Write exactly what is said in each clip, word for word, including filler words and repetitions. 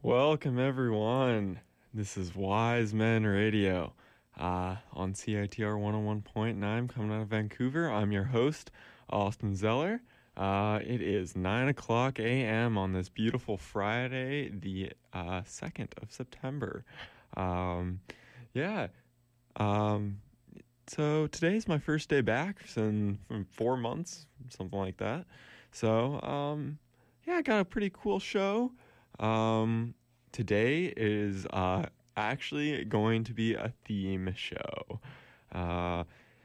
Welcome, everyone. This is Wise Men Radio uh, on C I T R one oh one point nine coming out of Vancouver. I'm your host, Austin Zeller. Uh, it is nine o'clock a.m. on this beautiful Friday, the uh, second of September. Um, yeah. Um, so today's my first day back in from four months, something like that. So, um, yeah, I got a pretty cool show. Um, today is uh, actually going to be a theme show. Uh,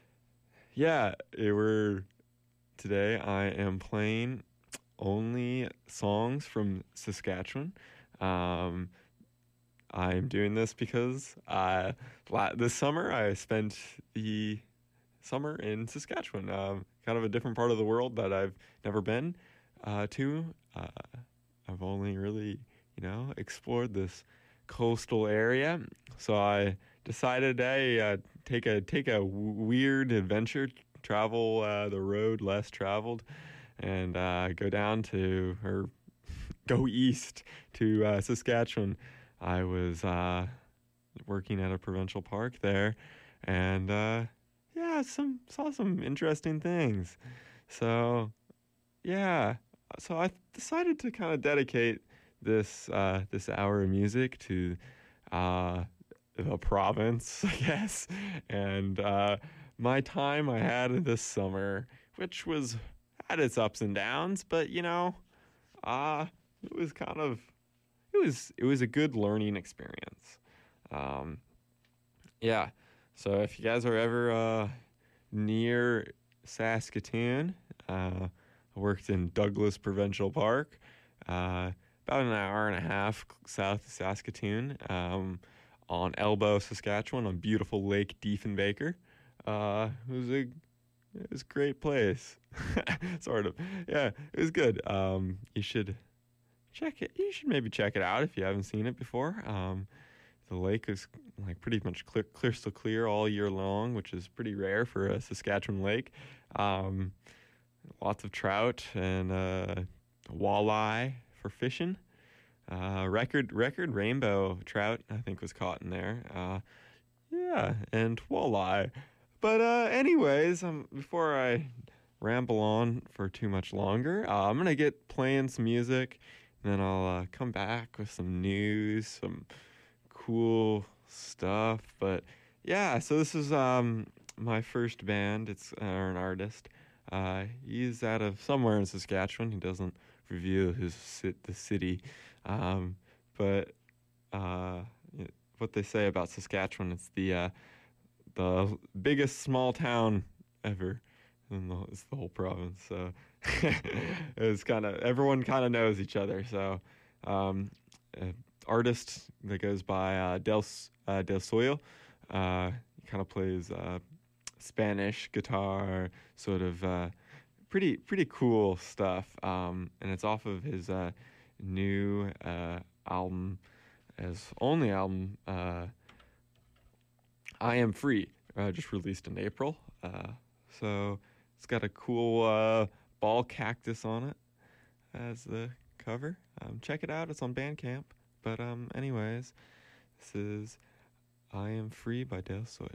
yeah, it were today I am playing only songs from Saskatchewan. Um, I'm doing this because uh, la- this summer I spent the summer in Saskatchewan, um, kind of a different part of the world that I've never been uh, to. Uh, I've only really, you know, explored this coastal area, so I decided, hey, uh, take a take a w- weird adventure, travel uh, the road less traveled, and uh, go down to or go east to uh, Saskatchewan. I was uh, working at a provincial park there, and uh, yeah, some saw some interesting things. So yeah. So I decided to kind of dedicate this uh, this hour of music to uh, the province, I guess, and uh, my time I had this summer, which was had its ups and downs, but you know, uh, it was kind of it was it was a good learning experience. Um, yeah. So if you guys are ever uh, near Saskatoon, uh, I worked in Douglas Provincial Park, uh, about an hour and a half south of Saskatoon, um, on Elbow, Saskatchewan, on beautiful Lake Diefenbaker. Uh, it was a it was a great place, sort of. Yeah, it was good. Um, you should check it. You should maybe check it out if you haven't seen it before. Um, the lake is like pretty much clear, crystal clear all year long, which is pretty rare for a Saskatchewan lake. Um, Lots of trout and uh, walleye for fishing. Uh, record record rainbow trout, I think, was caught in there. Uh, yeah, and walleye. But uh, anyways, um, before I ramble on for too much longer, uh, I'm gonna get playing some music, and then I'll uh, come back with some news, some cool stuff. But yeah, so this is um, my first band. It's uh, an artist. Uh, he's out of somewhere in Saskatchewan. He doesn't reveal his sit the city, um, but uh, what they say about Saskatchewan, it's the uh, the biggest small town ever in the it's the whole province. So it's kind of everyone kind of knows each other. So um, an artist that goes by uh, Del uh, Del Soyo, uh, he kind of plays. Uh, Spanish guitar, sort of uh, pretty pretty cool stuff, um, and it's off of his uh, new uh, album, his only album, uh, I Am Free, uh, just released in April. Uh, so it's got a cool uh, ball cactus on it as the cover. Um, check it out; it's on Bandcamp. But um, anyways, this is I Am Free by Del Soyo.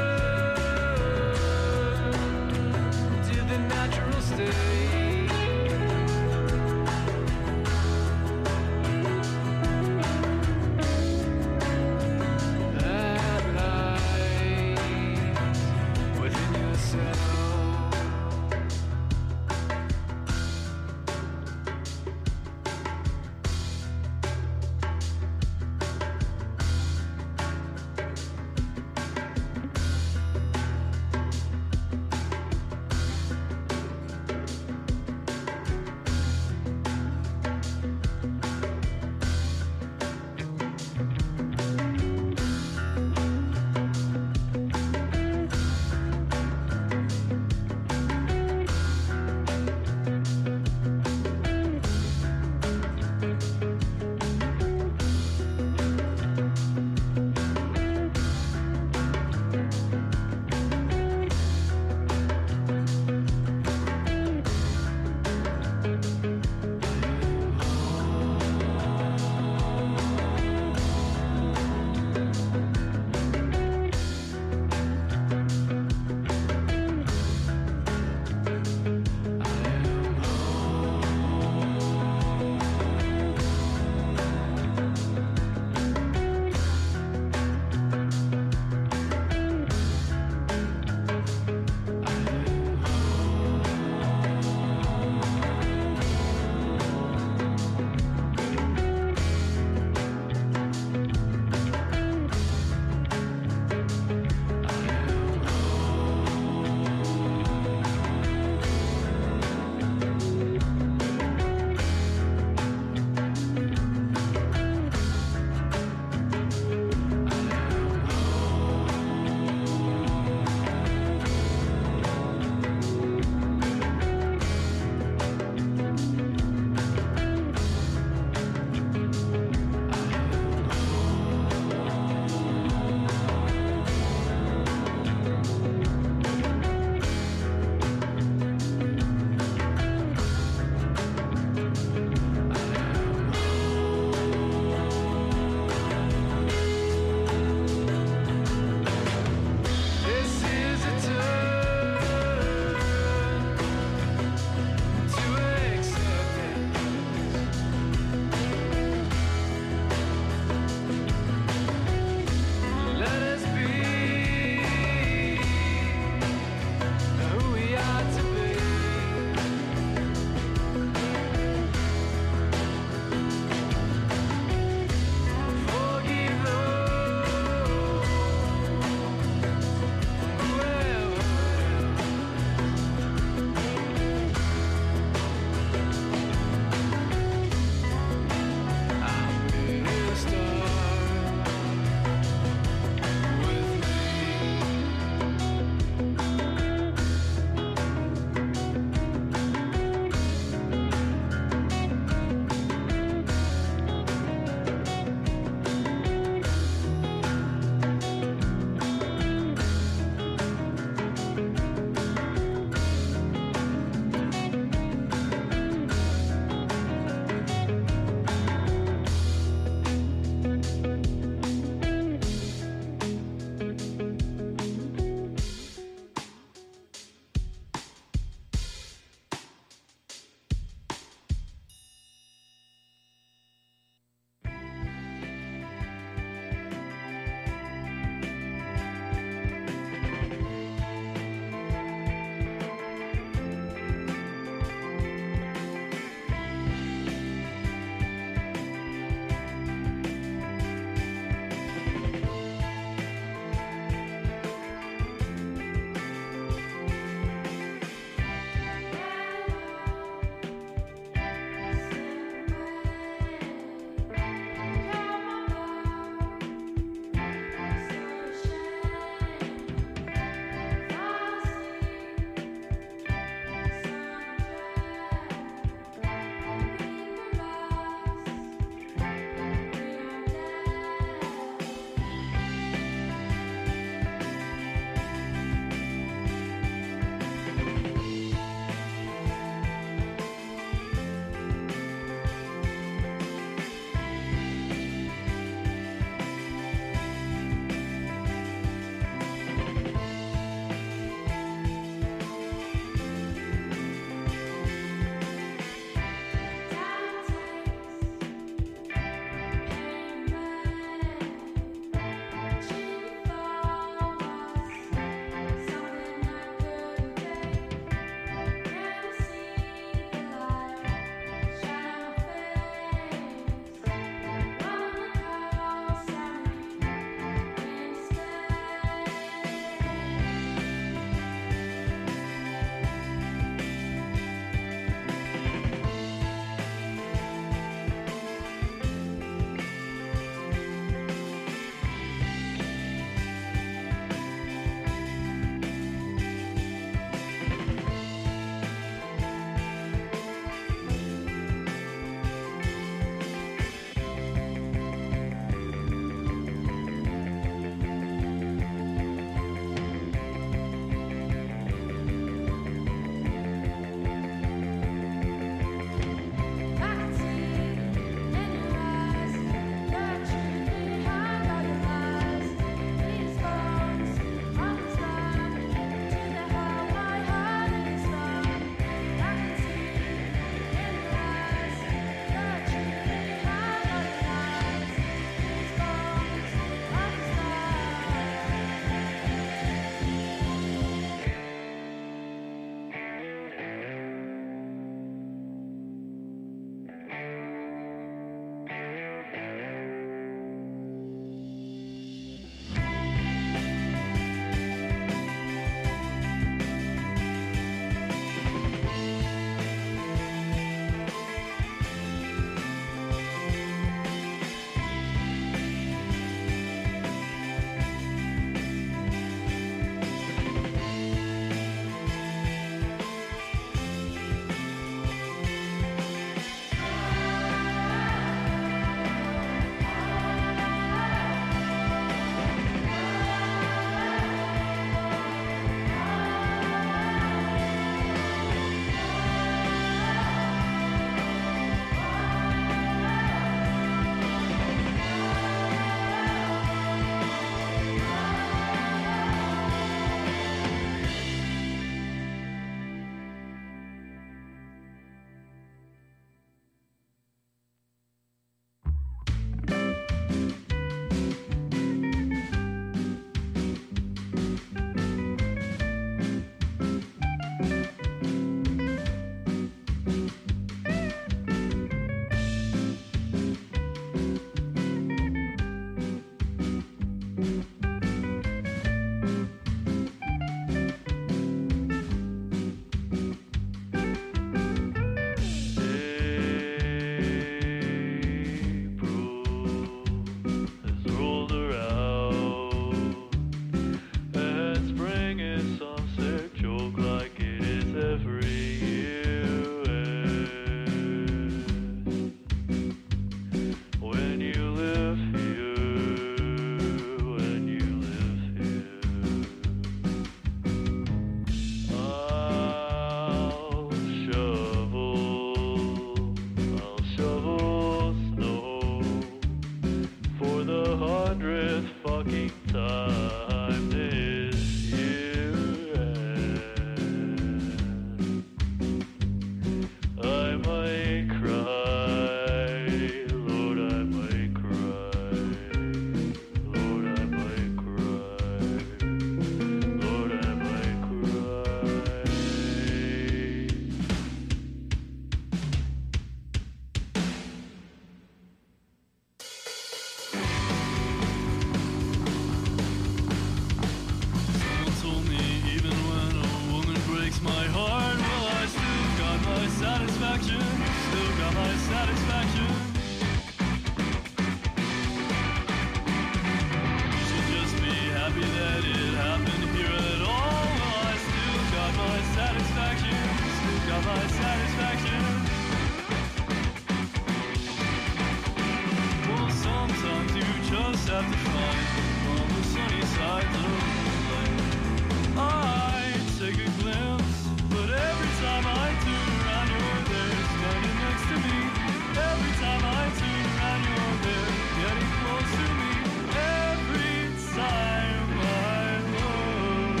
have to find on the sunny side of life. I take a glimpse, but every time I turn around, you're there, standing next to me. Every time I turn around, you're there, getting close to me. Every time I look.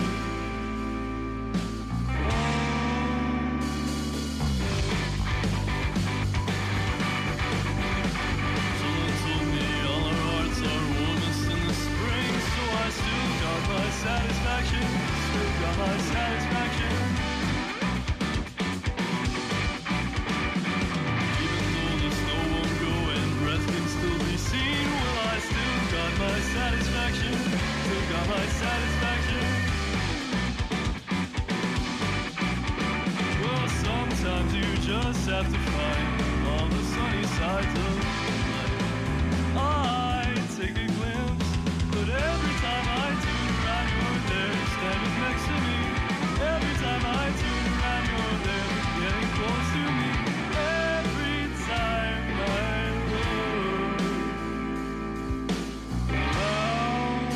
Someone told me all our hearts are warmest in the spring, so I still got my satisfaction, still got my satisfaction. Even though the snow won't go and breath can still be seen, well, I still got my satisfaction, still got my satisfaction. Well, sometimes you just have to find on the sunny sides of life. I take a glimpse, but every time I turn around, you're there, standing next to me. Every time I turn around, you're there, getting close to me. Every time I look around.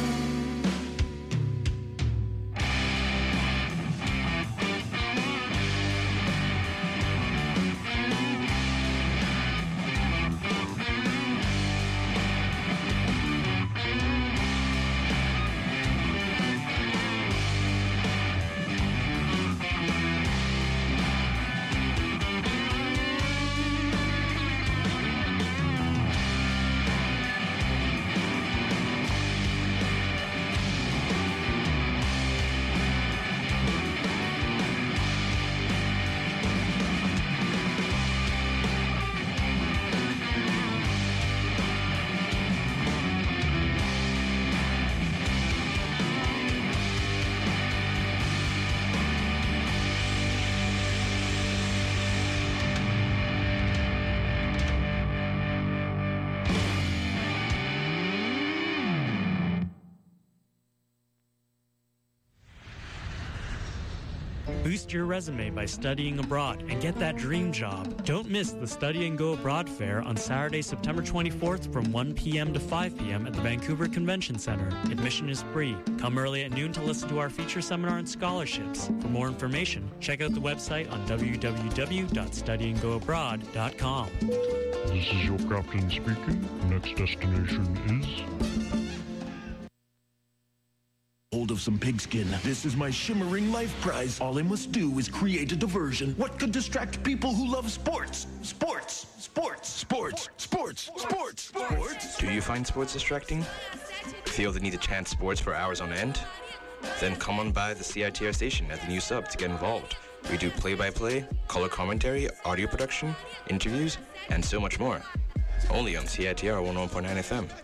Boost your resume by studying abroad and get that dream job. Don't miss the Study and Go Abroad Fair on Saturday, September twenty-fourth from one p.m. to five p.m. at the Vancouver Convention Center. Admission is free. Come early at noon to listen to our feature seminar on scholarships. For more information, check out the website on w w w dot study and go abroad dot com. This is your captain speaking. Next destination is... Hold of some pigskin. This is my shimmering life prize. All I must do is create a diversion. What could distract people who love sports? Sports! Sports! Sports! Sports! Sports! Sports! Do you find sports distracting? Feel the need to chant sports for hours on end? Then come on by the C I T R station at the new sub to get involved. We do play-by-play, color commentary, audio production, interviews, and so much more. Only on C I T R one oh one point nine F M.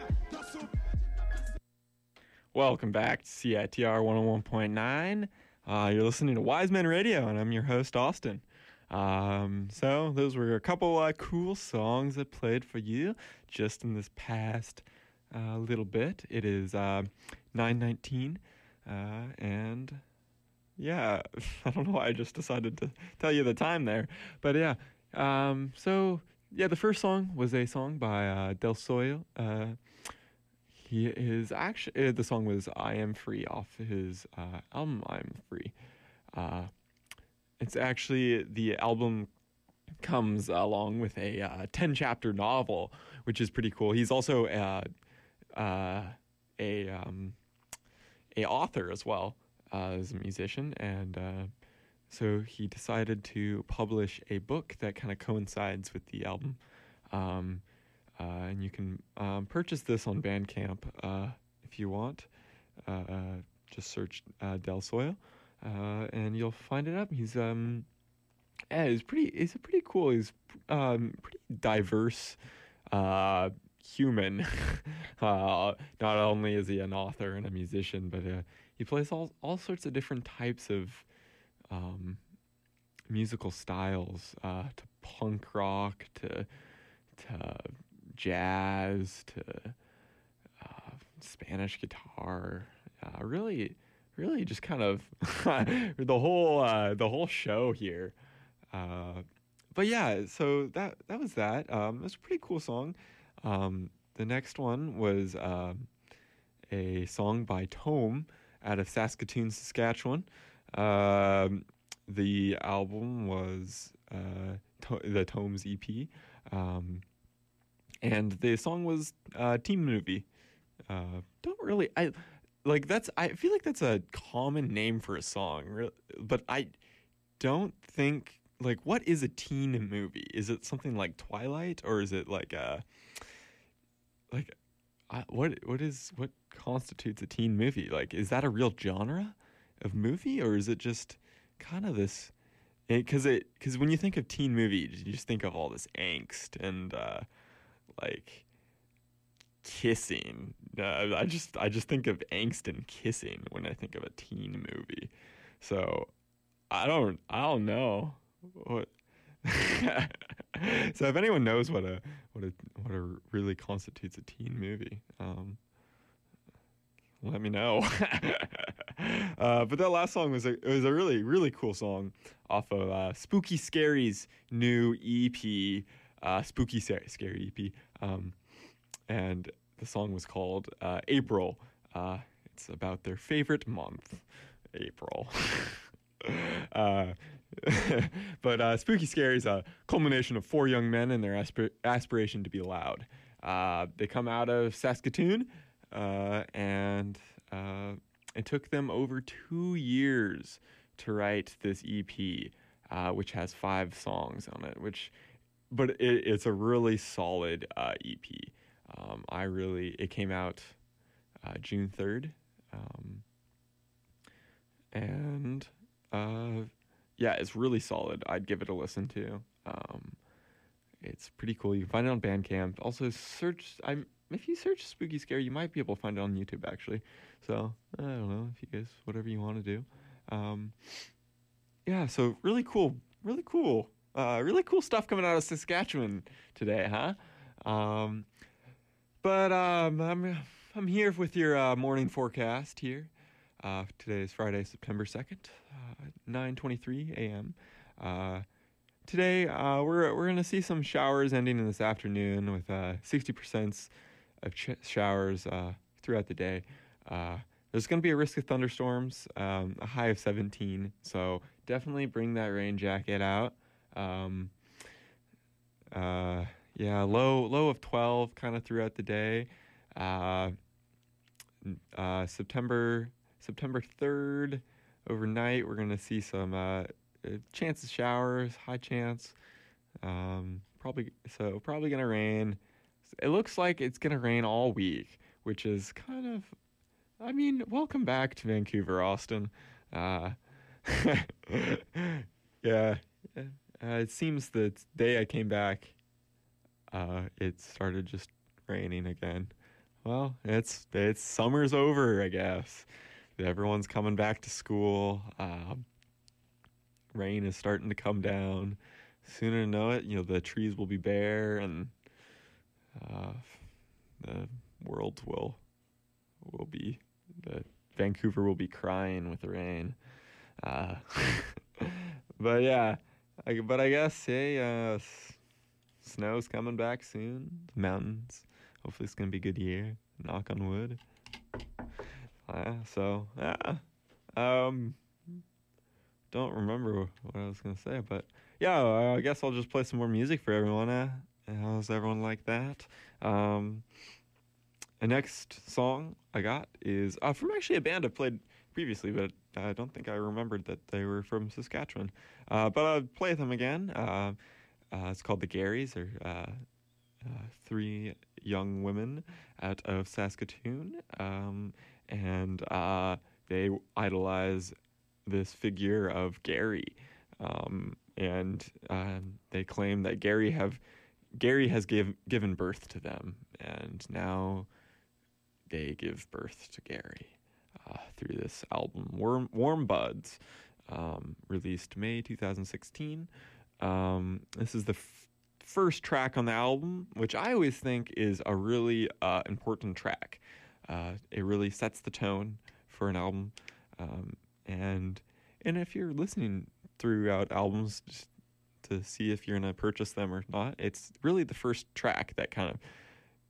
Welcome back to C I T R one oh one point nine. Uh, you're listening to Wise Men Radio, and I'm your host, Austin. Um, so those were a couple uh, cool songs that played for you just in this past uh, little bit. It is uh, nine nineteen, uh, and yeah, I don't know why I just decided to tell you the time there. But yeah, um, so yeah, the first song was a song by uh, Del Soil. Uh, He is actually, the song was I Am Free off his uh, album I'm Free. Uh, it's actually, the album comes along with a uh, ten-chapter novel, which is pretty cool. He's also uh, uh, a um, a author as well uh, as a musician, and uh, so he decided to publish a book that kind of coincides with the album. Um Uh, and you can um, purchase this on Bandcamp uh, if you want. Uh, uh, just search uh, Del Soil, uh, and you'll find it up. He's um, yeah, he's pretty. He's a pretty cool. He's um, pretty diverse uh, human. uh, not only is he an author and a musician, but uh, he plays all all sorts of different types of um, musical styles, uh, to punk rock, to to jazz, to uh, Spanish guitar. Uh, really, really, just kind of the whole uh, the whole show here. Uh, but yeah, so that that was that. Um, it was a pretty cool song. Um, the next one was um, a song by Tome out of Saskatoon, Saskatchewan. Um, the album was uh, to- the Tome's E P, um, and the song was uh, Teen Movie. Uh, don't really I like that's I feel like that's a common name for a song, re- but I don't think like what is a teen movie? Is it something like Twilight, or is it like a like I, what what is what constitutes a teen movie? Like, is that a real genre of movie, or is it just kind of this? Because it because when you think of teen movie, you just think of all this angst and uh, like kissing. Uh, I just I just think of angst and kissing when I think of a teen movie. So I don't I don't know what. So if anyone knows what a what a what a really constitutes a teen movie, um, let me know. uh, but that last song was a it was a really really cool song off of uh, Spooky Scary's new E P, uh, Spooky Scary E P, um, and the song was called uh, April. Uh, it's about their favorite month, April. uh, but uh, Spooky Scary is a culmination of four young men and their aspir- aspiration to be loud. Uh, they come out of Saskatoon, uh, and uh, it took them over two years to write this E P, uh, which has five songs on it. Which, but it, it's a really solid uh, E P. Um, I really it came out uh, June third, um, and. Uh, yeah, it's really solid. I'd give it a listen to. Um, it's pretty cool. You can find it on Bandcamp. Also, search. I'm if you search Spooky Scary, you might be able to find it on YouTube actually. So I don't know if you guys whatever you want to do. Um, yeah, so really cool, really cool, uh, really cool stuff coming out of Saskatchewan today, huh? Um, but um, I'm I'm here with your uh, morning forecast here. Uh, today is Friday, September second, uh, nine twenty-three a.m. Uh, today, uh, we're we're gonna see some showers ending in this afternoon with uh, sixty percent of ch- showers uh, throughout the day. Uh, there's gonna be a risk of thunderstorms, um, a high of seventeen. So definitely bring that rain jacket out. Um, uh, yeah, low low of twelve, kind of throughout the day. Uh, uh, September. September third, overnight, we're going to see some uh, chance of showers, high chance. Um, probably so probably going to rain. It looks like it's going to rain all week, which is kind of, I mean, welcome back to Vancouver, Austin. Uh, yeah, uh, it seems the day I came back, uh, it started just raining again. Well, it's it's summer's over, I guess. Everyone's coming back to school. Uh, rain is starting to come down. Sooner to know it, you know, the trees will be bare, and uh, the world will will be the Vancouver will be crying with the rain. Uh, but yeah, I, but I guess hey, uh, s- snow's coming back soon. The mountains. Hopefully, it's gonna be a good year. Knock on wood. Uh, so, yeah, um, don't remember what I was going to say, but yeah, uh, I guess I'll just play some more music for everyone. Uh, how's everyone like that? Um, the next song I got is uh, from actually a band I've played previously, but I don't think I remembered that they were from Saskatchewan. Uh, but I'll play them again. Uh, uh, it's called The Garys, or uh, uh, three young women out of Saskatoon. Um, and uh, they idolize this figure of Gary, um, and uh, they claim that Gary have Gary has give, given birth to them, and now they give birth to Gary uh, through this album, Warm, Warm Buds, um, released May twenty sixteen. Um, this is the f- first track on the album, which I always think is a really uh, important track. Uh, it really sets the tone for an album, um, and and if you're listening throughout albums just to see if you're gonna purchase them or not, it's really the first track that kind of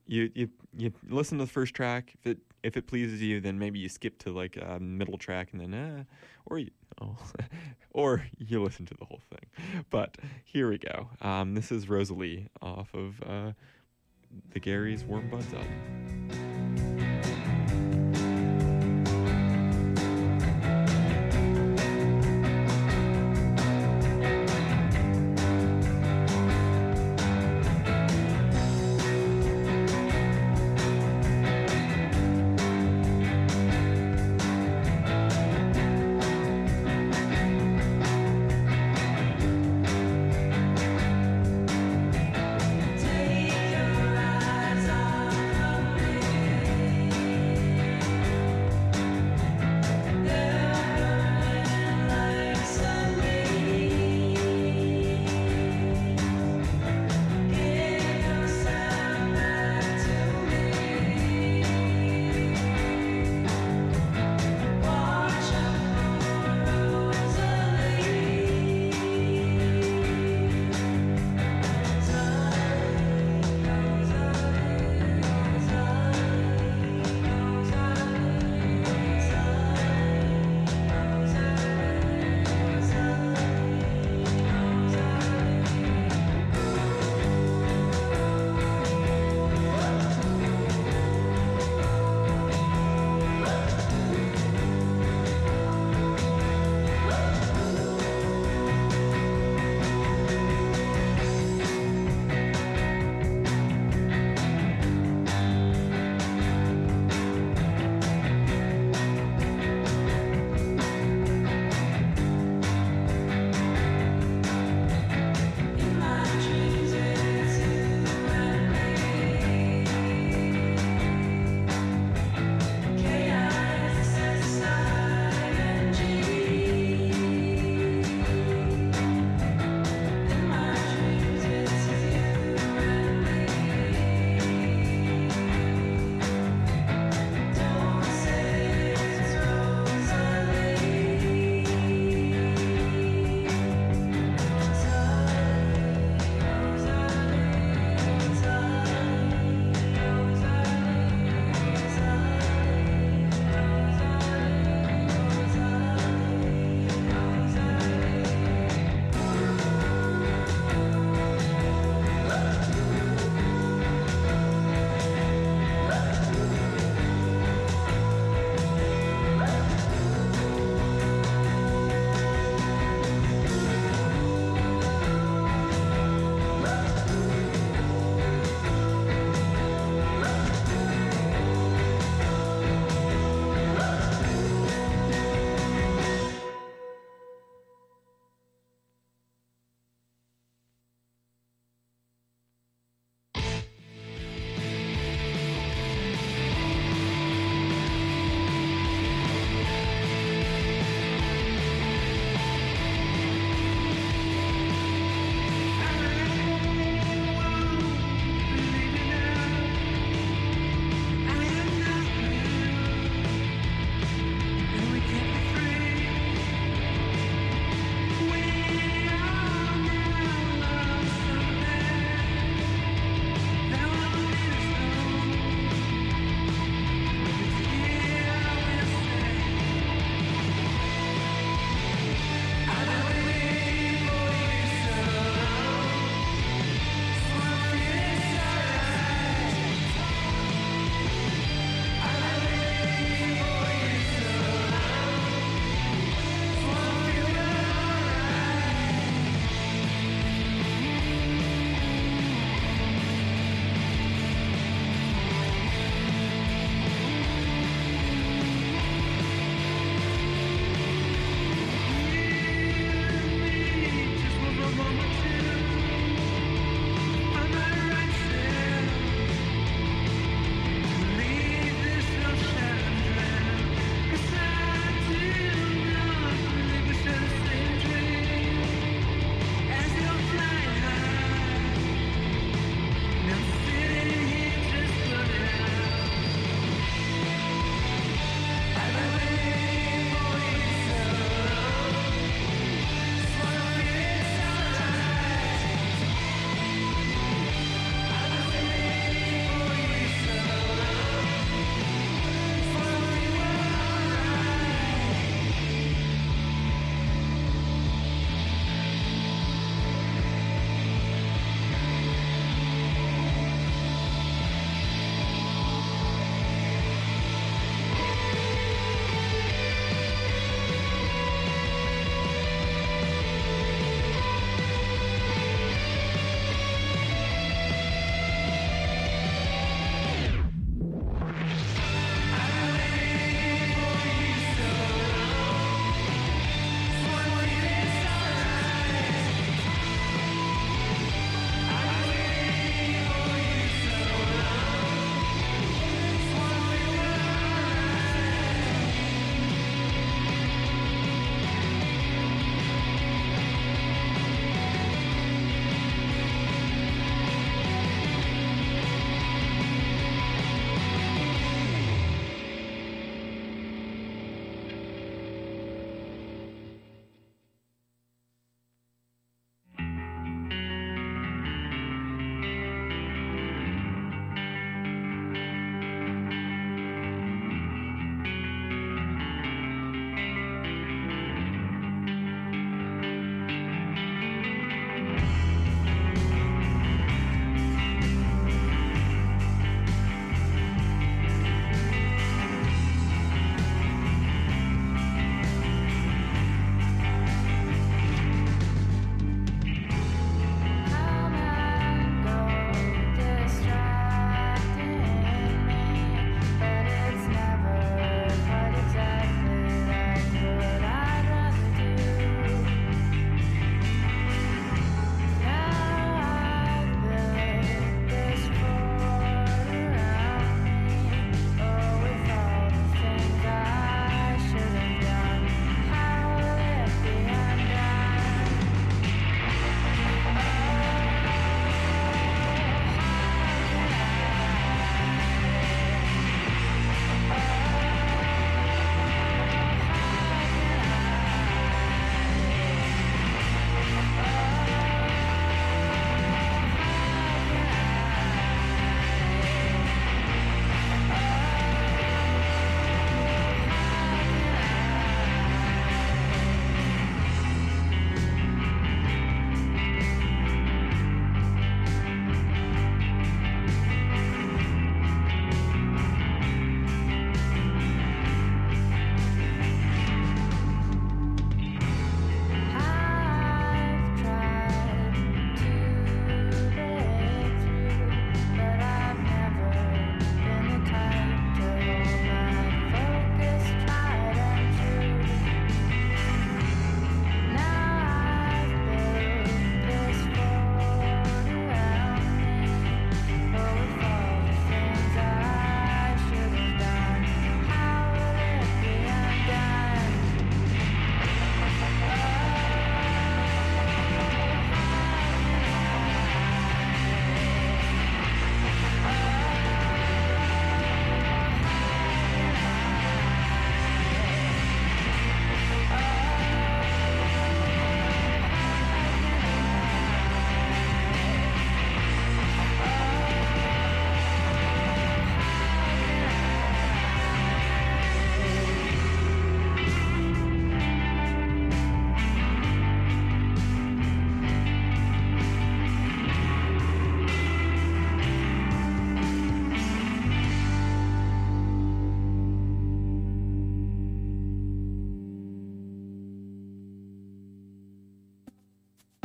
you you you listen to the first track. If it if it pleases you, then maybe you skip to like a middle track and then uh, or you oh, or you listen to the whole thing. But here we go. Um, this is Rosalie off of uh, the Gary's Warm Buds album. Take your eyes off of me.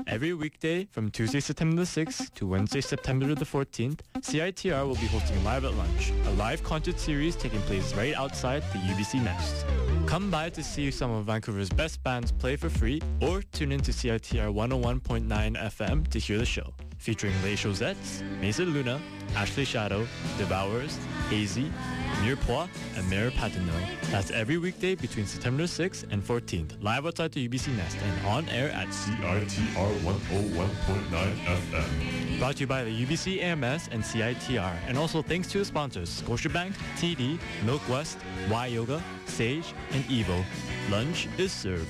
Every weekday from Tuesday, September the sixth to Wednesday, September the fourteenth, C I T R will be hosting Live at Lunch, a live concert series taking place right outside the U B C Nest. Come by to see some of Vancouver's best bands play for free, or tune in to C I T R one oh one point nine F M to hear the show. Featuring Les Chosettes, Mason Luna, Ashley Shadow, Devours, Hazy, Mirepoix, and Mayor Patino. That's every weekday between September sixth and fourteenth, live outside the U B C Nest and on air at C I T R one oh one point nine F M. Brought to you by the U B C A M S and C I T R, and also thanks to the sponsors Scotiabank, T D, Milk West, Y Yoga, Sage, and Evo. Lunch is served.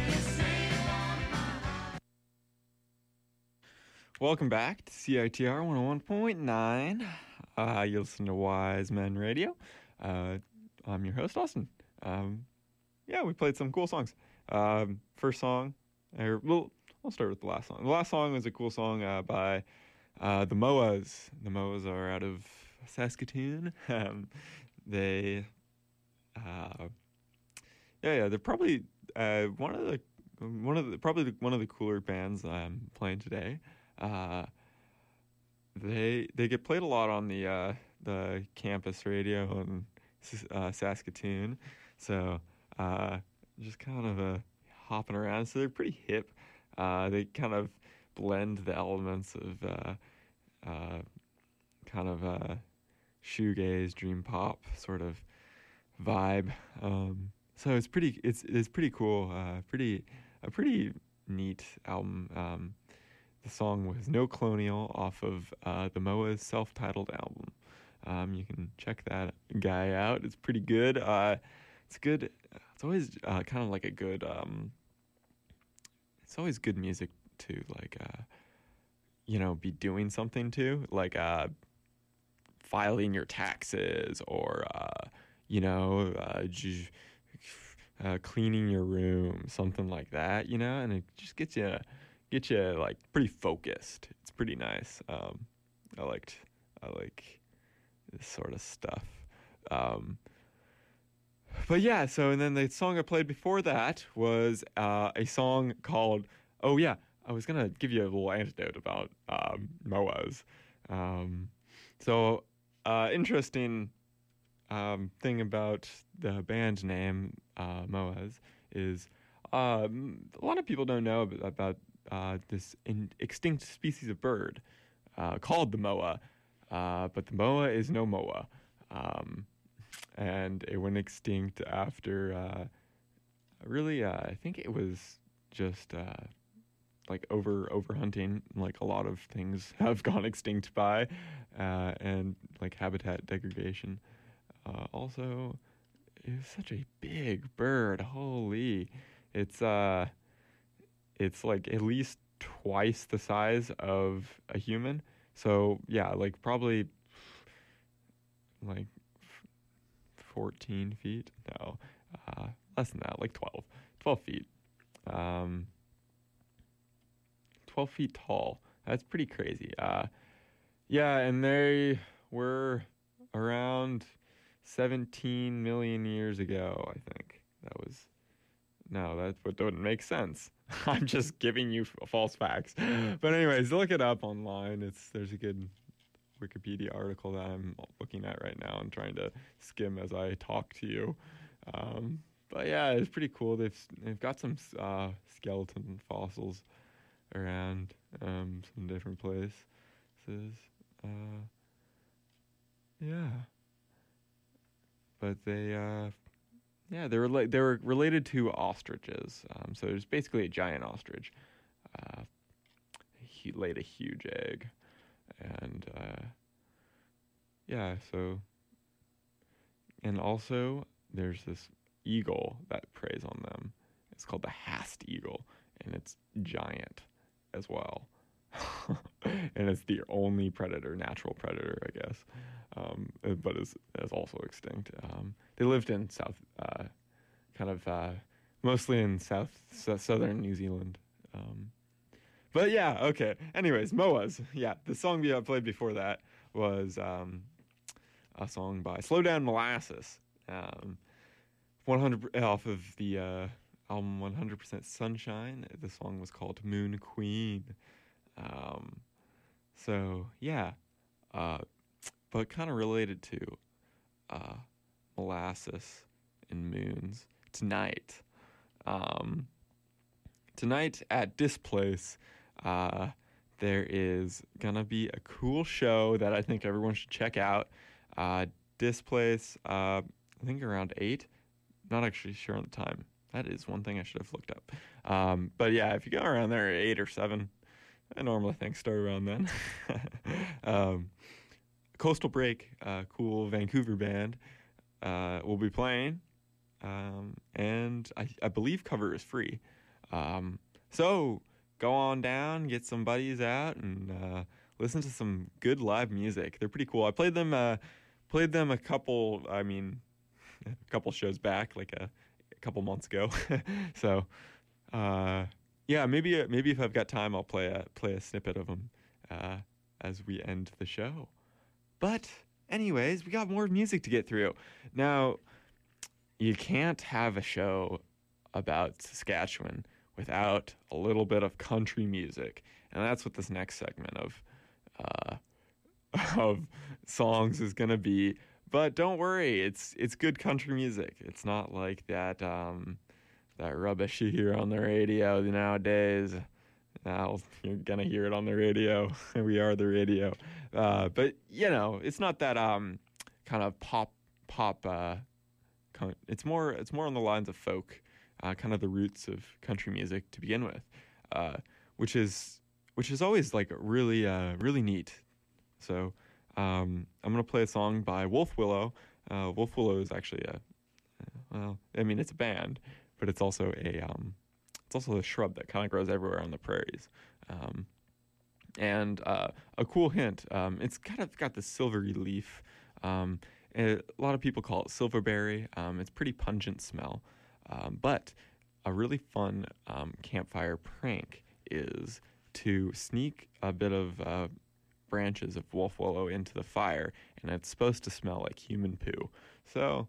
Welcome back to C I T R one oh one point nine. Uh, you listen to Wise Men Radio. Uh, I'm your host, Austin. Um, yeah, we played some cool songs. Um, first song, or, well, I'll start with the last song. The last song was a cool song uh, by uh, the M O As. The M O As are out of Saskatoon. Um, they, uh, yeah, yeah, they're probably uh, one of the one of the probably the, one of the cooler bands I'm playing today. Uh, they they get played a lot on the uh, the campus radio in uh, Saskatoon, so uh, just kind of uh, hopping around. So they're pretty hip. Uh, they kind of blend the elements of uh, uh, kind of uh, shoegaze, dream pop sort of vibe. Um, so it's pretty it's it's pretty cool. Uh, pretty a pretty neat album. Um, The song was No Colonial off of uh, the M O A's self-titled album. Um, you can check that guy out. It's pretty good. Uh, it's good. It's always uh, kind of like a good. Um, it's always good music to like, uh, you know, be doing something to, like uh, filing your taxes or, uh, you know, uh, j- uh, cleaning your room, something like that. You know, and it just gets you. Get you like pretty focused. It's pretty nice. Um, I liked, I like this sort of stuff. Um, but yeah, so and then the song I played before that was uh, a song called. Oh yeah, I was gonna give you a little anecdote about um, M O As. Um, so uh, interesting um, thing about the band name uh, M O As is um, a lot of people don't know about. Uh, this in extinct species of bird uh, called the moa, uh, but the moa is no moa, um, and it went extinct after uh, really, uh, I think it was just uh, like over over hunting, like a lot of things have gone extinct by, uh, and like habitat degradation. Uh, also, it's such a big bird. Holy, it's uh. It's like at least twice the size of a human. So yeah, like probably like fourteen feet. No, uh, less than that, like twelve. twelve feet. Um, twelve feet tall. That's pretty crazy. Uh, yeah, and they were around seventeen million years ago, I think. That was... No, that wouldn't make sense. I'm just giving you f- false facts. But anyways, look it up online. It's there's a good Wikipedia article that I'm looking at right now and trying to skim as I talk to you. Um, but yeah, it's pretty cool. They've they've got some uh, skeleton fossils around um, some different places. Uh, yeah, but they. Uh, Yeah, they were rela- they were related to ostriches. Um, so there's basically a giant ostrich. Uh, he laid a huge egg, and uh, yeah. So, and also there's this eagle that preys on them. It's called the Hast eagle, and it's giant as well. And it's the only predator, natural predator, I guess, um, but is is also extinct. Um, they lived in south, uh, kind of uh, mostly in south so southern New Zealand. Um, but yeah, okay. Anyways, M O As. Yeah, the song we played before that was um, a song by Slow Down Molasses, um, one hundred off of the uh, album one hundred percent Sunshine. The song was called Moon Queen. Um, so, yeah. Uh, but kind of related to uh, Molasses and Moons tonight. Um, tonight at Displace, uh, there is going to be a cool show that I think everyone should check out. Uh, Displace, uh, I think around eight. Not actually sure on the time. That is one thing I should have looked up. Um, but yeah, if you go around there at eight or seven, I normally think start around then. um, Coastal Break, uh, cool Vancouver band, uh, will be playing. Um, and I, I believe cover is free. Um, so go on down, get some buddies out, and uh, listen to some good live music. They're pretty cool. I played them, uh, played them a couple, I mean, a couple shows back, like a, a couple months ago. so, uh, yeah, maybe uh, maybe if I've got time, I'll play a play a snippet of them uh, as we end the show. But anyways, we got more music to get through. Now, you can't have a show about Saskatchewan without a little bit of country music, and that's what this next segment of uh, of songs is gonna be. But don't worry, it's it's good country music. It's not like that um, that rubbish you hear on the radio nowadays. Now you're gonna hear it on the radio. We are the radio. Uh, but you know, it's not that um, kind of pop pop. Uh, con- it's more it's more on the lines of folk, uh, kind of the roots of country music to begin with, uh, which is which is always like really uh, really neat. So. Um, I'm going to play a song by Wolf Willow. Uh, Wolf Willow is actually a, well, I mean, it's a band, but it's also a, um, it's also a shrub that kind of grows everywhere on the prairies. Um, and uh, a cool hint, um, it's kind of got this silvery leaf. Um, a lot of people call it silverberry. Um, it's pretty pungent smell. Um, but a really fun um, campfire prank is to sneak a bit of uh, branches of wolf willow into the fire, and it's supposed to smell like human poo. So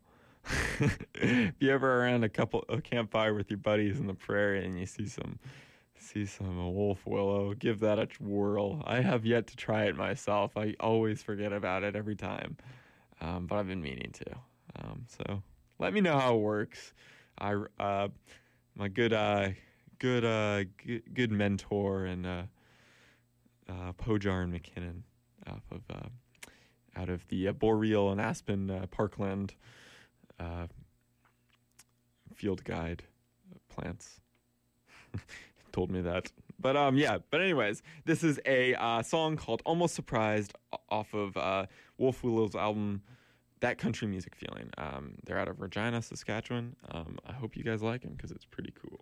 if you ever around a couple a campfire with your buddies in the prairie and you see some see some wolf willow, give that a whirl. I have yet to try it myself. I always forget about it every time, um, but I've been meaning to. Um, so let me know how it works. I uh, my good uh, good uh, good, good mentor and uh, Uh, Pojar and McKinnon off of, uh, out of the uh, Boreal and Aspen uh, Parkland uh, field guide plants told me that. But um, yeah, but anyways, this is a uh, song called Almost Surprised off of uh, Wolf Willow's album, That Country Music Feeling. Um, they're out of Regina, Saskatchewan. Um, I hope you guys like them because it's pretty cool.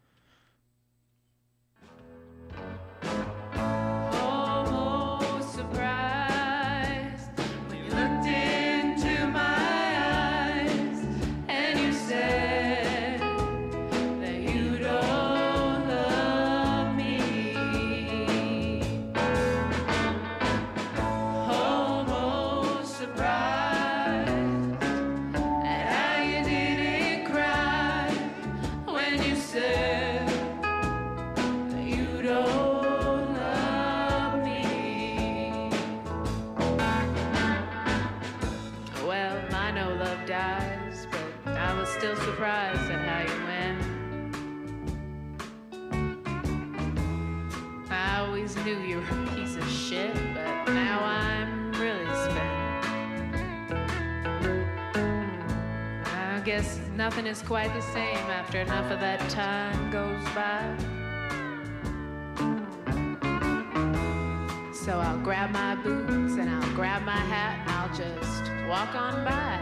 Surprised at how you went. I always knew you were a piece of shit, but now I'm really spent. I guess nothing is quite the same after enough of that time goes by. So I'll grab my boots and I'll grab my hat and I'll just walk on by.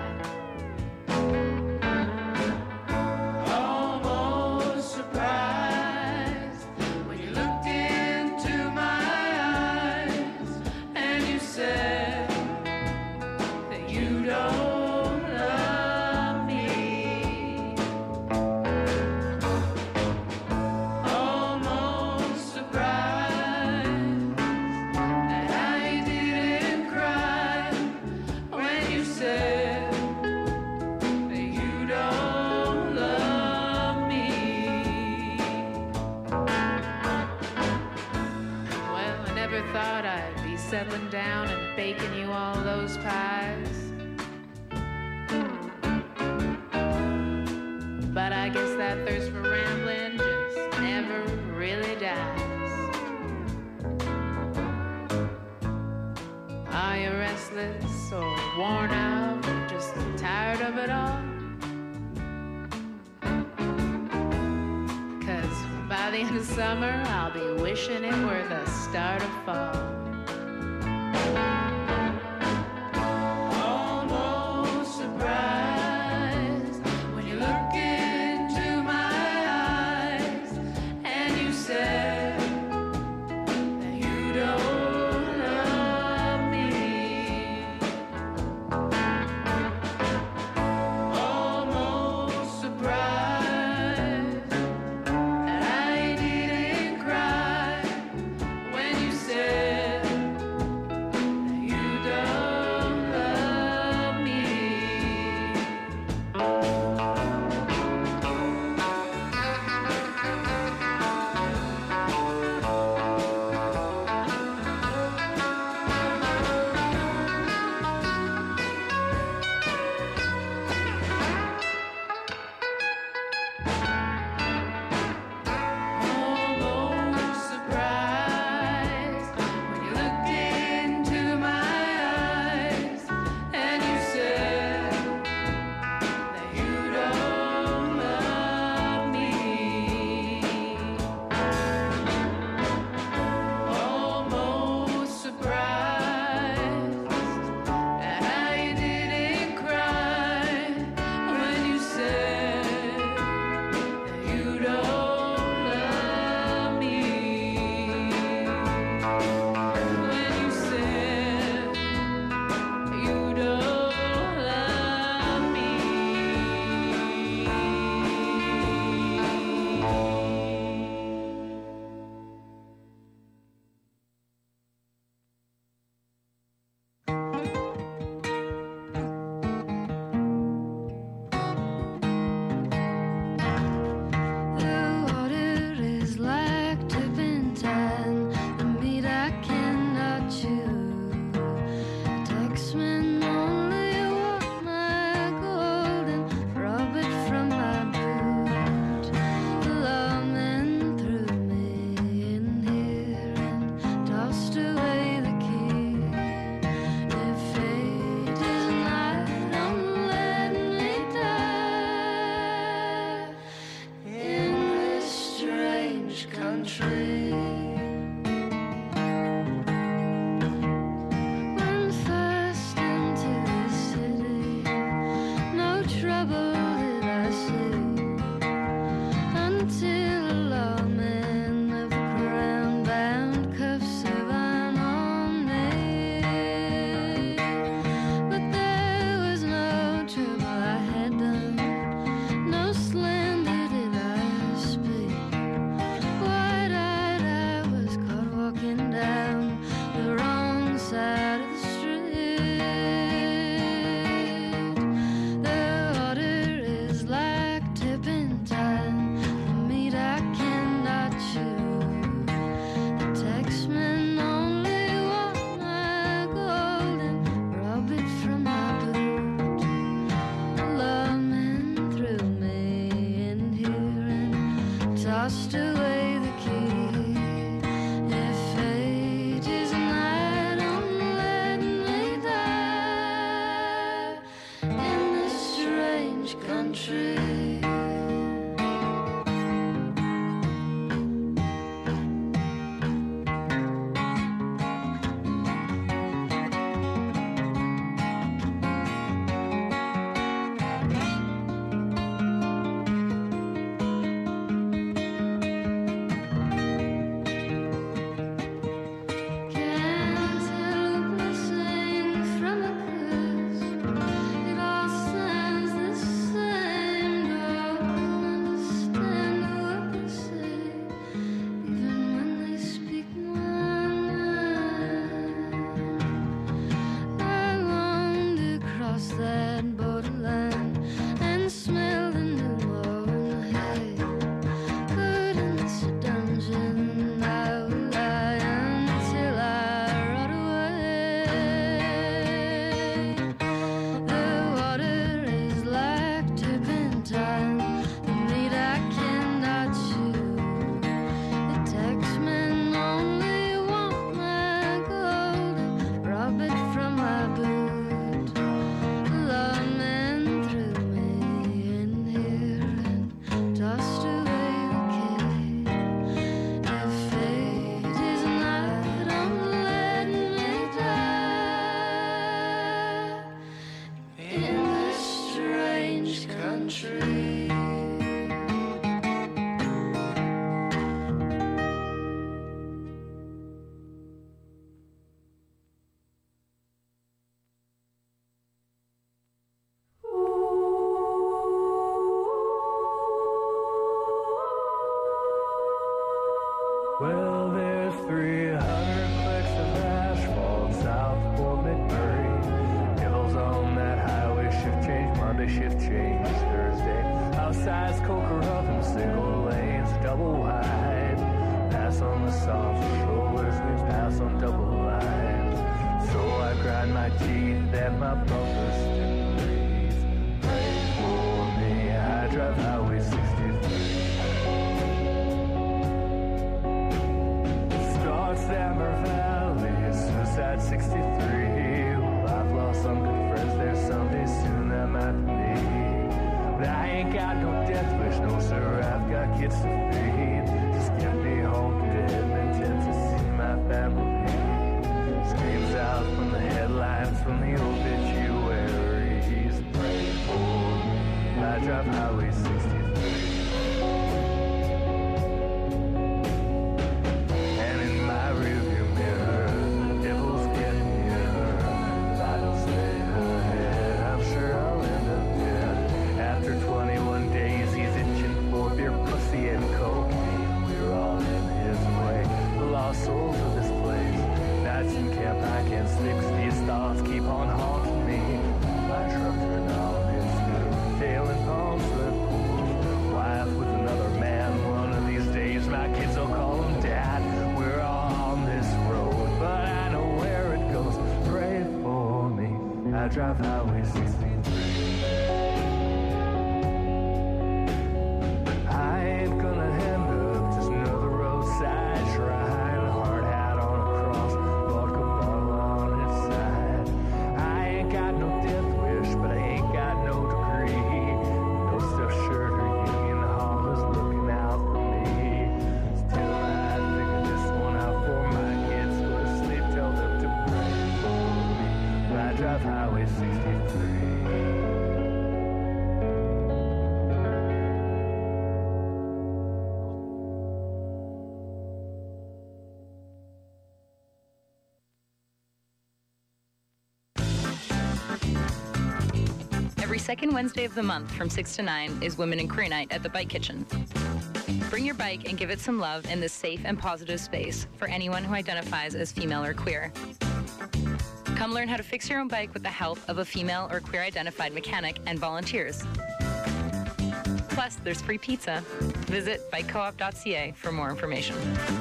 Said settling down and baking you all those pies. But I guess that thirst for rambling just never really dies. Are you restless or worn out or just tired of it all? Cause by the end of summer I'll be wishing it were the start of fall. Almost surprised when you look into my eyes and you said that you don't love me. Almost surprised that I didn't cry when you said that you don't love me. Almost surprised when you looked into my eyes and you said that you don't love me. Almost surprised that I didn't cry when you said that you don't love me. When you said you don't love me. The water is like turpentine, the meat I cannot chew. Taxman only want my gold and rob it from my boot. The lawman threw me in here and tossed away the key. If fate is not, don't let me die in this strange country. Went first into the city, no trouble did I see, until a lawman of the crown bound cuffs of iron on me. But there was no trouble I had done, no slander did I speak. Wide-eyed I was caught walking down the wrong side of the street. The water is like turpentine, the meat I cannot chew. The taxman only want my gold and rob it from my boot. The lawman threw me in here and tossed away the key. If fate is not, don't let me die in this strange country. Can't tell a blessing from a curse. It all sounds the same and my brother still breathes. Pray for me, I drive Highway sixty-three. Starts Amber Valley, Suicide sixty-three. Well, I've lost some good friends there, someday soon that might be. But I ain't got no death wish, no sir, I've got kids to feed. Just get me home to Edmonton to see my family. Screams out from the headlines, from the obituaries. Pray for me, I drive Highway sixty-three. And in my rearview mirror, the devil's getting nearer. If I don't stay ahead, I'm sure I'll end up dead. After twenty-one days, he's itching for beer, pussy, and cocaine. We're all in his way, the lost souls of this place. Nights in camp, I can't sleep, 'cause these thoughts keep on haunting me. My truck turned on its scooter, tail and palm slip pools. Wife with another man, one of these days my kids will call him dad. We're all on this road, but I know where it goes. Pray for me, I drive Highway sixty-three. I ain't gonna end up just another roadside shrine. Hard hat on a cross, vodka bottle on its side. I ain't got no death wish, but I ain't got no degree. No stuffed shirt or union hall is looking out for me. Still, I figure this one out for my kids. Go to sleep, tell them to pray for me. I drive Highway sixty-three. Every second Wednesday of the month from six to nine is Women in Queer Night at the Bike Kitchen. Bring your bike and give it some love in this safe and positive space for anyone who identifies as female or queer. Come learn how to fix your own bike with the help of a female or queer-identified mechanic and volunteers. Plus, there's free pizza. Visit bike co op dot c a for more information.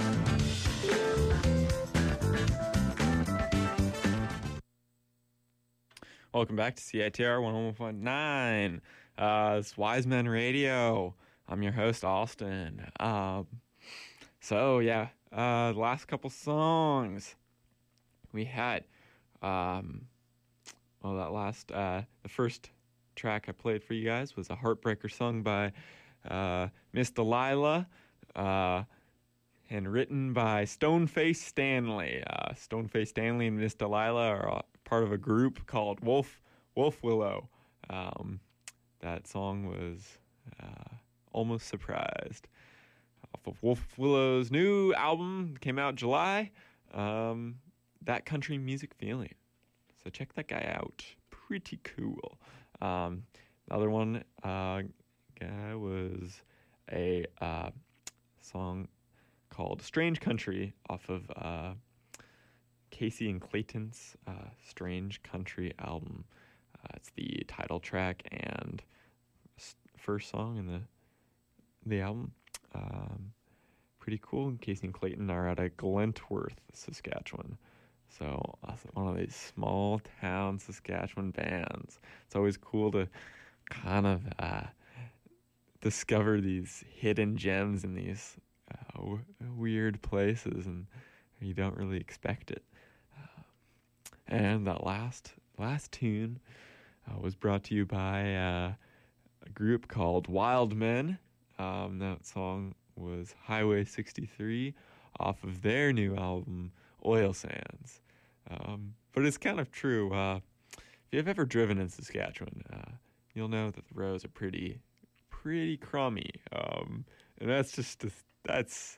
Welcome back to C I T R one oh one point nine. Uh, it's Wise Men Radio. I'm your host, Austin. Um, so, yeah, uh, the last couple songs we had. Um, well, that last, uh, the first track I played for you guys was a Heartbreaker sung by uh, Miss Delilah uh, and written by Stoneface Stanley. Uh, Stoneface Stanley and Miss Delilah are uh, part of a group called Wolf Wolf Willow. Um, that song was uh, Almost Surprised off of Wolf Willow's new album, came out July. Um, That Country Music Feeling. So check that guy out. Pretty cool. Um, the other one uh, guy was a uh, song called Strange Country off of uh, Casey and Clayton's uh, Strange Country album. Uh, it's the title track and s- first song in the the album. Um, pretty cool. Casey and Clayton are out of Glentworth, Saskatchewan. So uh, one of these small town Saskatchewan bands. It's always cool to kind of uh, discover these hidden gems in these uh, w- weird places, and you don't really expect it. Uh, and that last last tune uh, was brought to you by uh, a group called Wild Men. Um, that song was Highway sixty-three off of their new album, Oil Sands. Um, but it's kind of true. Uh, if you've ever driven in Saskatchewan, uh, you'll know that the roads are pretty, pretty crummy. Um, and that's just, that's,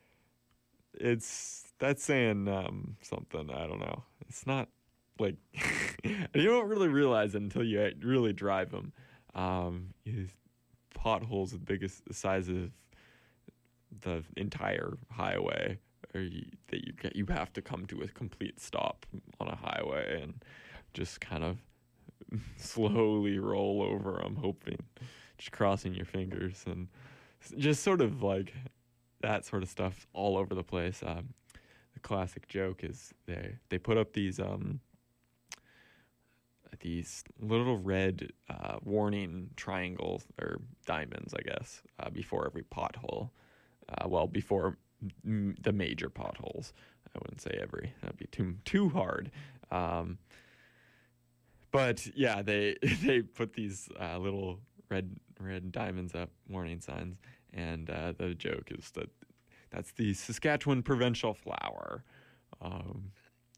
it's, that's saying um, something. I don't know. It's not like, you don't really realize it until you really drive them. Um, you, potholes the biggest, the size of the entire highway. Or you, that you you have to come to a complete stop on a highway and just kind of slowly roll over them, hoping, just crossing your fingers, and just sort of like that sort of stuff all over the place. Um, the classic joke is they they put up these um these little red uh, warning triangles or diamonds, I guess, uh, before every pothole. Uh, well, before m- the major potholes. I wouldn't say every. That'd be too too hard. Um, but yeah, they they put these uh, little red red diamonds up, warning signs, and uh, the joke is that that's the Saskatchewan provincial flower. Um,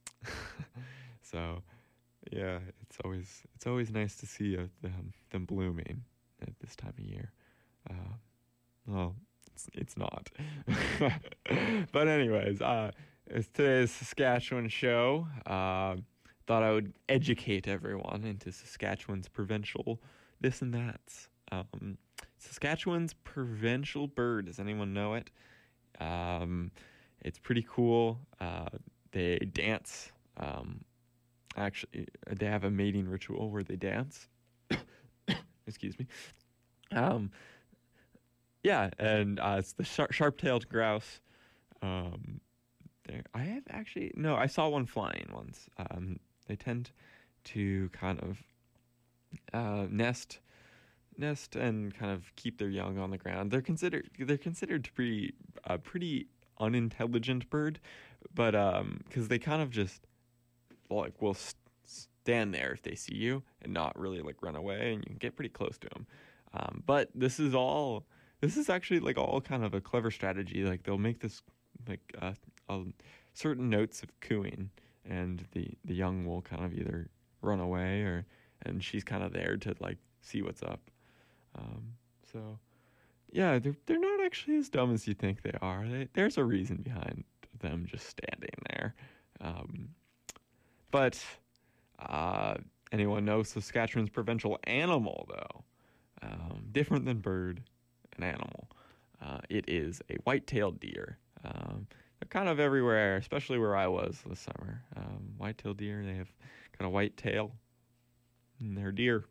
so yeah, it's always it's always nice to see uh, them them blooming at this time of year. Uh, well, it's it's not. But anyways, uh, it's today's Saskatchewan show. Uh, thought I would educate everyone into Saskatchewan's provincial this and that's. Um, Saskatchewan's provincial bird. Does anyone know it? Um, it's pretty cool. Uh, they dance. Um, actually, they have a mating ritual where they dance. Excuse me. Um, yeah, and uh, it's the sharp, sharp-tailed grouse. Um, there, I have actually no. I saw one flying once. Um, they tend to kind of uh, nest. nest and kind of keep their young on the ground. They're considered they're considered to be a pretty unintelligent bird, but um, because they kind of just like will st- stand there if they see you and not really like run away, and you can get pretty close to them. Um, but this is all this is actually like all kind of a clever strategy. Like they'll make this like uh, a, certain notes of cooing, and the the young will kind of either run away or and she's kind of there to like see what's up. Um, so, yeah, they're, they're not actually as dumb as you think they are. They, there's a reason behind them just standing there. Um, but uh, anyone knows Saskatchewan's provincial animal, though? Um, different than bird, an animal. Uh, it is a white-tailed deer. Um, they're kind of everywhere, especially where I was this summer. Um, white-tailed deer, they have kind of white tail, and they're deer.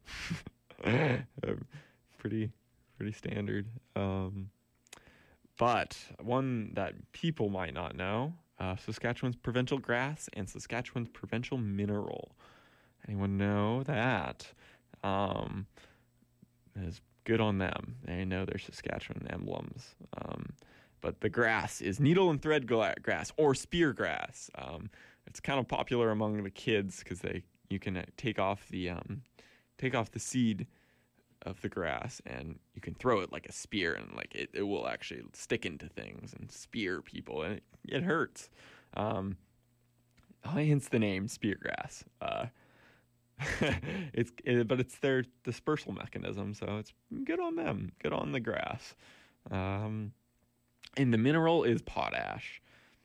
Pretty, pretty standard. Um, but one that people might not know, uh, Saskatchewan's provincial grass and Saskatchewan's provincial mineral. Anyone know that? Um, is good on them. They know their Saskatchewan emblems. Um, but the grass is needle and thread gra- grass or spear grass. Um, it's kind of popular among the kids because they you can uh, take off the um, take off the seed of the grass and you can throw it like a spear, and like it, it will actually stick into things and spear people, and it, it hurts. Um, hence the name speargrass. Uh, it's it, but it's their dispersal mechanism, so it's good on them. Good on the grass. Um, and the mineral is potash.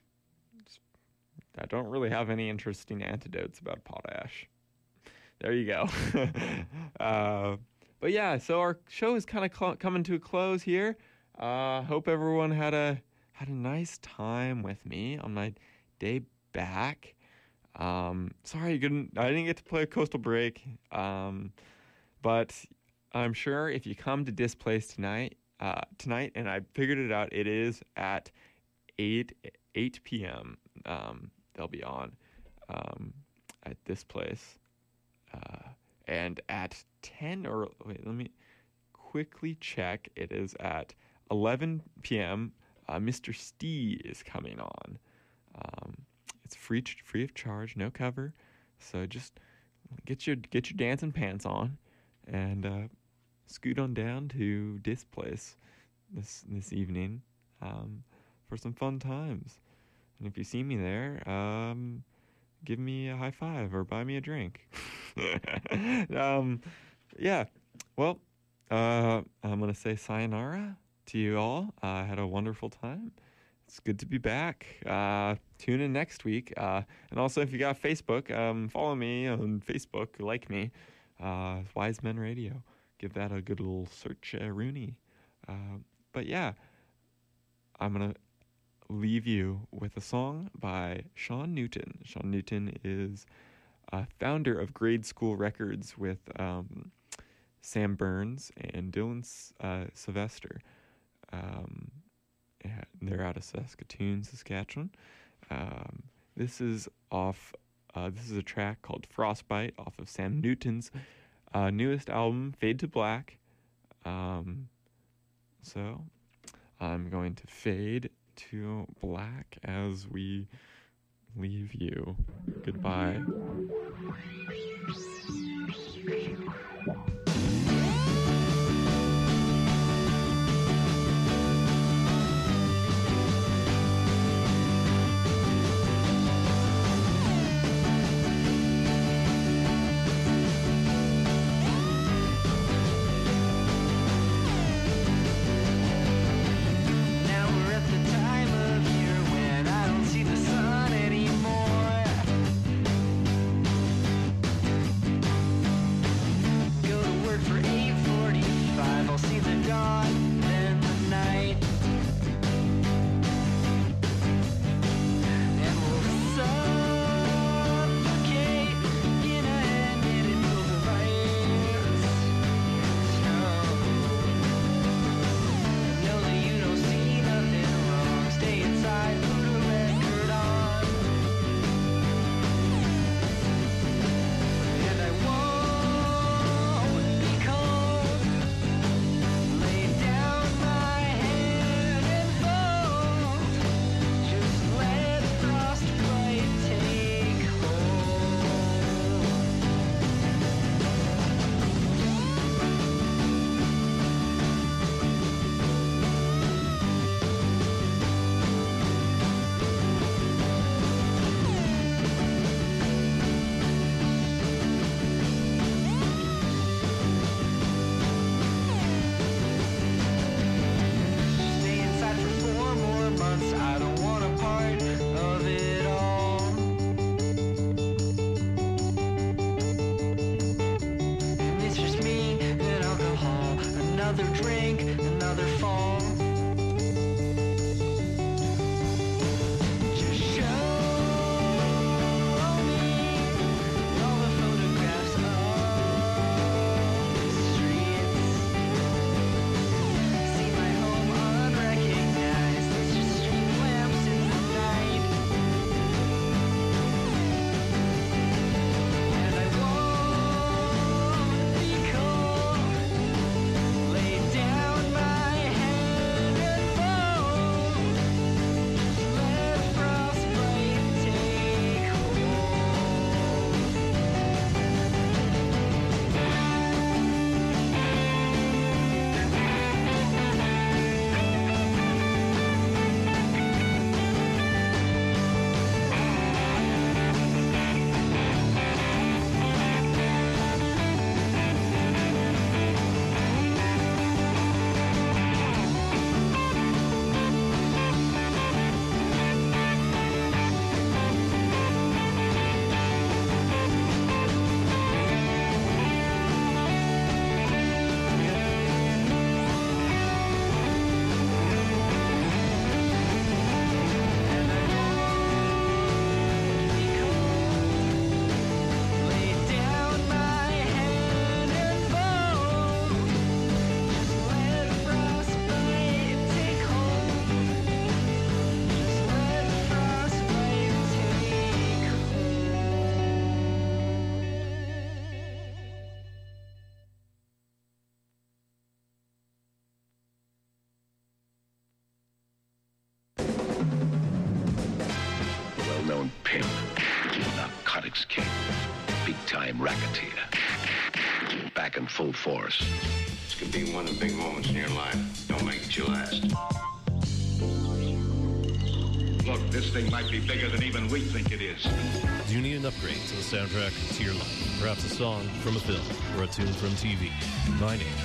I don't really have any interesting antidotes about potash. There you go. uh, But yeah, so our show is kind of cl- coming to a close here. Uh, hope everyone had a had a nice time with me on my day back. Um, sorry, I didn't, I didn't get to play a Coastal Break, um, but I'm sure if you come to Displaced tonight, uh, tonight, and I figured it out, it is at eight p.m. Um, they'll be on um, at this place. Uh, and at ten or wait, let me quickly check. It is at eleven p.m. Uh, Mister Stee is coming on. Um, it's free, free of charge, no cover. So just get your get your dancing pants on and uh, scoot on down to this place this this evening um, for some fun times. And if you see me there, um, give me a high five or buy me a drink. um, yeah, well, uh, I'm going to say sayonara to you all. Uh, I had a wonderful time. It's good to be back. Uh, tune in next week. Uh, and also, if you got Facebook, um, follow me on Facebook, like me, uh, Wise Men Radio. Give that a good little search, uh, Rooney. Uh, but yeah, I'm going to leave you with a song by Sean Newton. Sean Newton is Uh, founder of Grade School Records with um, Sam Burns and Dylan uh, Sylvester. Um, yeah, they're out of Saskatoon, Saskatchewan. Um, this is off Uh, this is a track called Frostbite off of Sam Newton's uh, newest album, Fade to Black. Um, so I'm going to fade to black as we leave you. Goodbye. well-known pimp, narcotics king, big-time racketeer. Back in full force. This could be one of the big moments in your life. Don't make it your last. Look, this thing might be bigger than even we think it is. Do you need an upgrade to the soundtrack to your life? Perhaps a song from a film or a tune from T V? My name